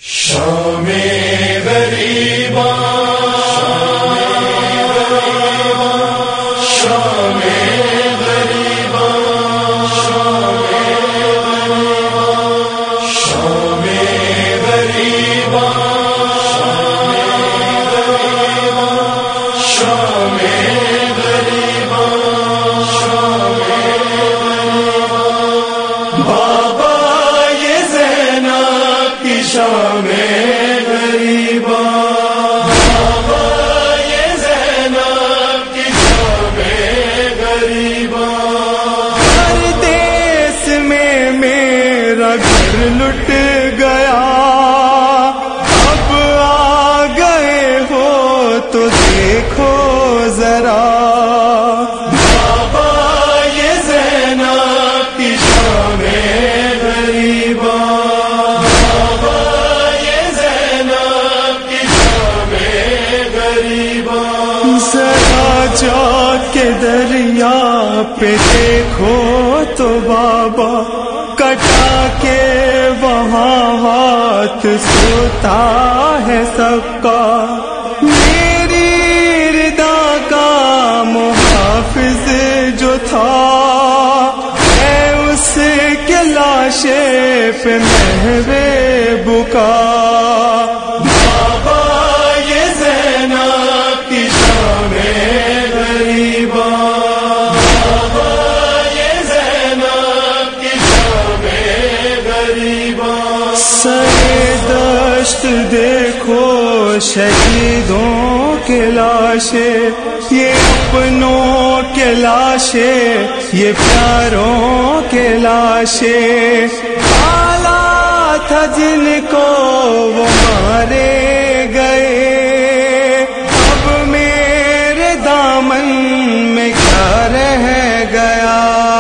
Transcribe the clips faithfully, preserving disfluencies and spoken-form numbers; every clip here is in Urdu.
شام غریباں شام غریباں شام شام غریباں شام غریباں بابا یہ زینب کی شام غریباں بابا یہ زینب کی شام غریباں پردیس میں میرا گھر لٹ گیا، اب آ گئے ہو تو دیکھو ذرا، بابا یہ زینب کی شام غریباں بابا یہ زینب کی شام غریباں ذرا جا کے دریا پہ دیکھو تو بابا کٹا کے وہاں ہاتھ سوتا ہے سب کا، میری ردا کا محافظ جو تھا ہے اس کے لاشے پہ محوے بکا، بابا یہ زینب کی شام غریباں بابا یہ زینب کی شام غریباں سر دشت دیکھو شہیدوں کے لاشیں، یہ اپنوں کے لاشیں، یہ پیاروں کے لاشیں، کالا تھا جن کو وہ مارے گئے، اب میرے دامن میں کیا رہ گیا،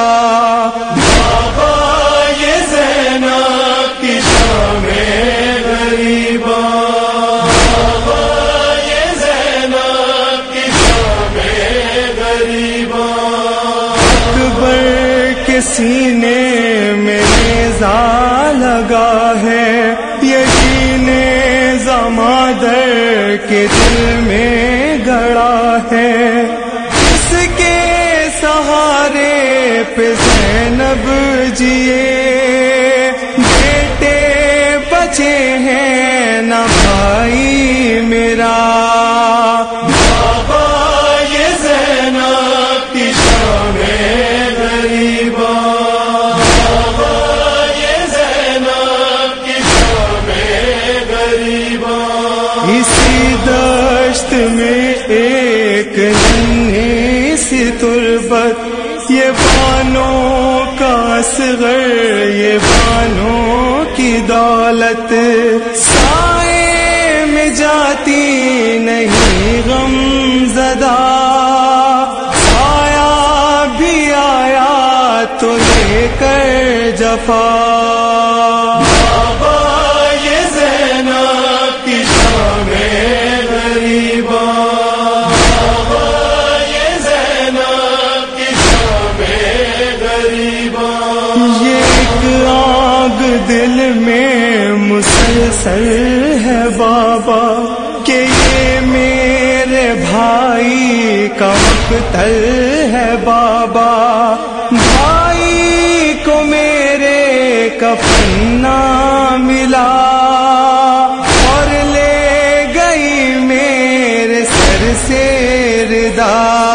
بابا یہ زینب کی شام غریباں بابا یہ زینب کی شام غریباں اکبر کے سینے میں نیزہ لگا ہے، یہی نیزہ مادر کے دل میں گڑا ہے، اس کے سہارے پہ زینب جیے، بیٹے بچے ہیں نہ بھائی میرا، بابا یہ زینب کی شام غریباں بابا یہ زینب کی شام غریباں اسی دشت میں ایک ننھی سی تربت، یہ بانوں کا اصغر، یہ بانوں کی دولت، سائے میں جاتی نہیں غم زدہ، آیا بھی آیا تو لے کر جفا، بابا یہ زینب کی شام غریباں بابا یہ زینب کی شام غریباں یہ ایک آگ دل میں مسلسل ہے بابا کہ یہ میرے بھائی کا مقتل ہے بابا، بھائی کو میرے کفن نہ ملا اور لے گئی میرے سر سے ردا،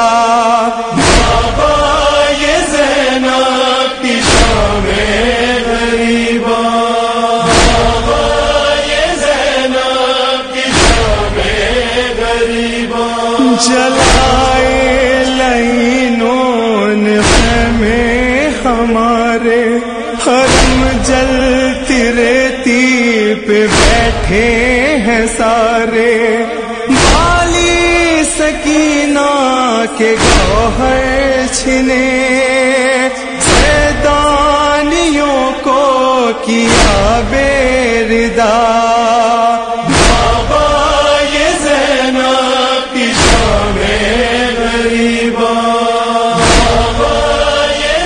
بابا یہ زینب کی شام غریباں بابا یہ زینب کی شام غریباں جلائے لائنوں نے خیمے ہمارے، حرم جلتی ریتی پہ بیٹھے ہیں سارے، بالی سکینہ کے گوہر چھنے، سیدانیوں کو کیا بے ردا، بابا یہ زینب کی شام غریباں بابا یہ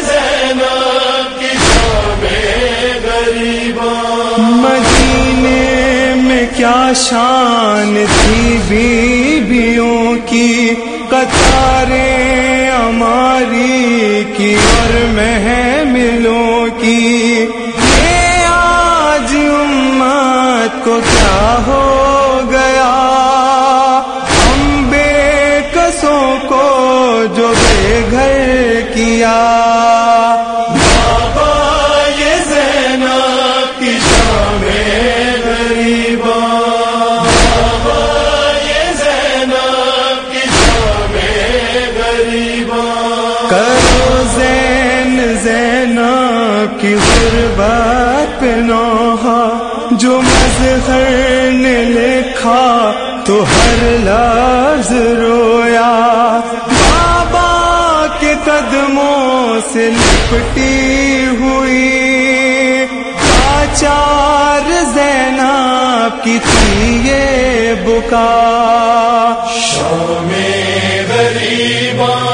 زینب کی شام غریباں کیا شان تھی بیویوں کی، قطاریں ہماری کی اور محملوں کی، یہ آج امت کو کیا ہو گیا، ہم بے کسوں کو جو بے گھر کیا۔ کرو زین زینب کی غربت پہ نوحہ، جو مظہر نے لکھا تو ہر لفظ رویا، بابا کے قدموں سے لپٹی ہوئی، لاچار زینب کی تھی یہ بکا، شام غریباں